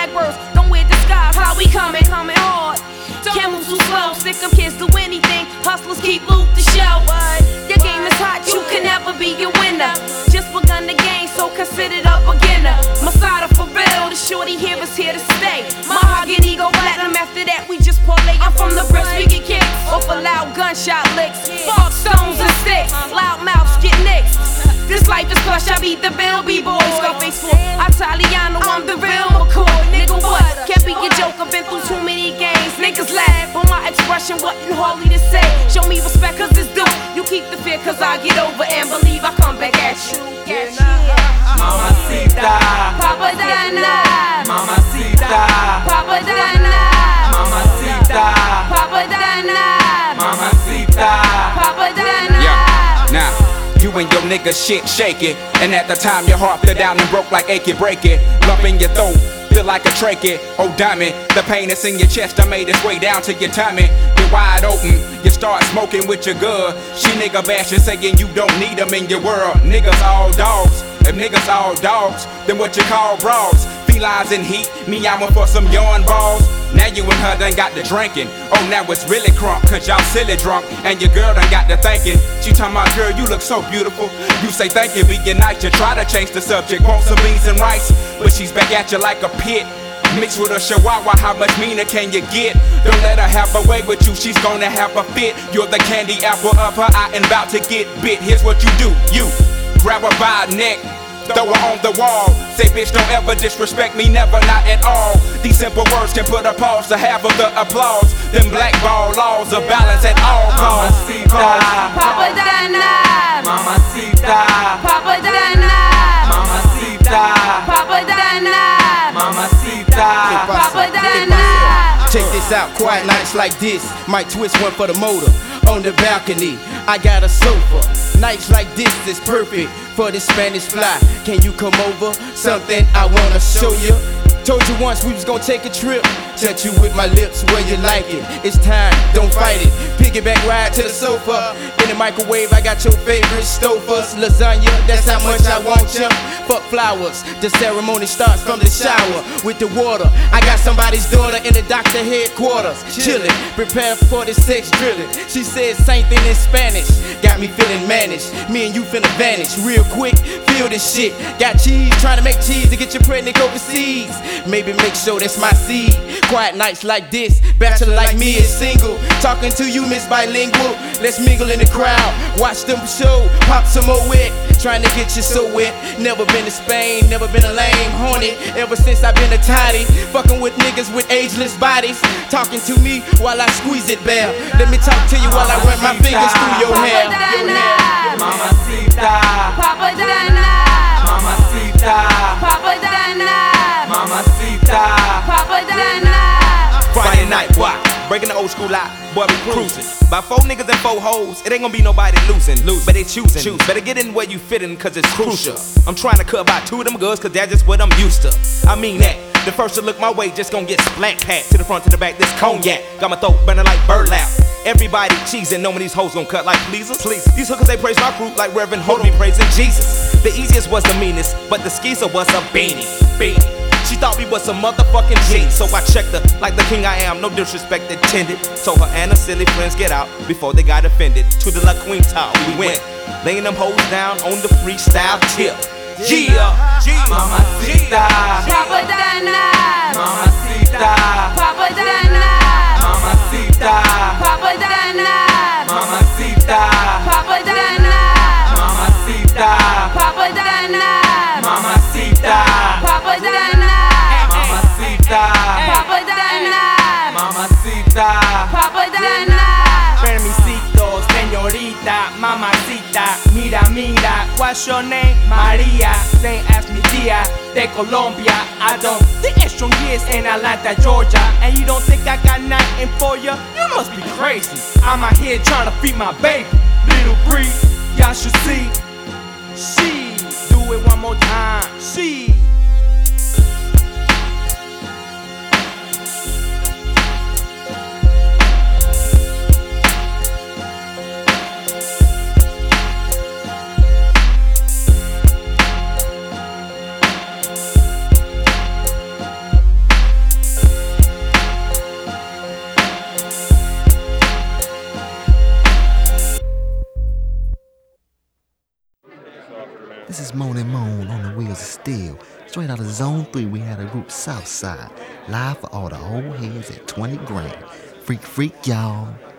blackbirds, don't wear disguise. How we coming hard. Can't move too slow, sick of kids do anything. Hustlers keep loot the show. Your game is hot, you can never be a winner. Just begun the game, so considered a beginner. Masada for real, the shorty here is here to stay. Mahogany go platinum, after that we just parlay. I'm from the bricks, we get kicked off a loud gunshot licks. Spark stones and sticks, loud mouths get nicks. This life is plush, I beat the bill, B-boys. Scarface for Italiano, I'm the real McCoy. Nigga, what? Can't be your joker, been through too many games. Niggas laugh, but my expression wasn't hardly to say. Show me respect, cause it's due. You keep the fear, cause I get over and believe I come back at you. Mamacita, Papadana, Mamacita, Papadana, Mamacita, Papadana, Mamacita. Papadana. Yeah, now you and your nigga shit shake it, and at the time your heart fell down and broke like achy break it. Lump in your throat, feel like a trachea. Oh diamond, the pain that's in your chest I made its way down to your tummy. You're wide open, you start smoking with your girl. She nigga bashing, saying you don't need them in your world. Niggas all dogs, if niggas all dogs, then what you call bras? Felines in heat, me I'm for some yarn balls. Now you and her done got to drinking. Oh, now it's really crunk, cause y'all silly drunk. And your girl done got to thinking. She talking about, girl, you look so beautiful. You say thank you, be your night. You try to change the subject, want some beans and rice, but she's back at you like a pit. Mixed with a chihuahua, how much meaner can you get? Don't let her have her way with you, she's gonna have a fit. You're the candy apple of her eye and about to get bit. Here's what you do, you grab her by her neck, throw her on the wall. Say, bitch, don't ever disrespect me, never, not at all. These simple words can put a pause to half of the applause. Them blackball laws of balance at all costs. Mamacita, Papadana, Mamacita, Papadana, Mamacita, Papadana, Mamacita. Papadana. Check this out, quiet nights like this. Might twist one for the motor. On the balcony, I got a sofa. Nights like this is perfect for the Spanish fly. Can you come over? Something I wanna show you. Told you once we was gonna take a trip. Touch you with my lips where you like it. It's time, don't fight it. Piggyback ride to the sofa. In the microwave, I got your favorite stofers. Lasagna, that's how much I want you. Fuck flowers, the ceremony starts from the shower. With the water, I got somebody's daughter in the doctor headquarters. Chillin', prepare for the sex drilling. She said same thing in Spanish. Got me feeling managed. Me and you finna vanish real quick. Feel this shit. Got cheese, trying to make cheese to get you pregnant overseas. Maybe make sure that's my seed. Quiet nights like this, bachelor like me is single. Talking to you, Miss Bilingual. Let's mingle in the crowd, watch them show, pop some more wet. Trying to get you so wet. Never been to Spain, never been a lame horny. Ever since I've been a toddy, fucking with niggas with ageless bodies. Talking to me while I squeeze it bare. Let me talk to you while I run my fingers through your hair. Mamacita, Papadana, Mamacita, Papadana, Mamacita. Papadana. Friday night, what? Breaking the old school lot, boy, we cruising. By 4 niggas and 4 hoes, it ain't gonna be nobody losing. But they choosing. Better get in where you fit in, cause it's crucial. I'm trying to cut about 2 of them girls, cause that's just what I'm used to. I mean that. The first to look my way just gonna get splat packed. To the front, to the back, this cognac. Got my throat burning like burlap. Everybody cheesing, knowing these hoes gon' cut like pleasers. These hookers, they praise my group like Reverend Hold me praising Jesus. The easiest was the meanest, but the skeezer was a beanie. She thought we was some motherfucking G, so I checked her like the king I am, no disrespect intended. So her and her silly friends get out before they got offended. To the La Quinta we went, laying them hoes down on the freestyle tip. Yeah, Mamacita, Papadana, Mamacita, Papadana, Mamacita, Papadana, Mamacita, Papadana, Mamacita, Papadana, Mamacita, Papadana, Mamacita, Papadana, Mamacita. Papadana. Permisito, señorita, mamacita, mira, mira, what's your name? Maria, same as mi tía, de Colombia. I don't think it's strong years in Atlanta, Georgia. And you don't think I got nothing for you? You must be crazy. I'm out here trying to feed my baby. Little Bree, y'all should see. She, do it one more time. She. This is Moan and Moan on the Wheels of Steel. Straight out of Zone 3, we had a group Southside. Live for all the old heads at 20 grand. Freak, freak, y'all.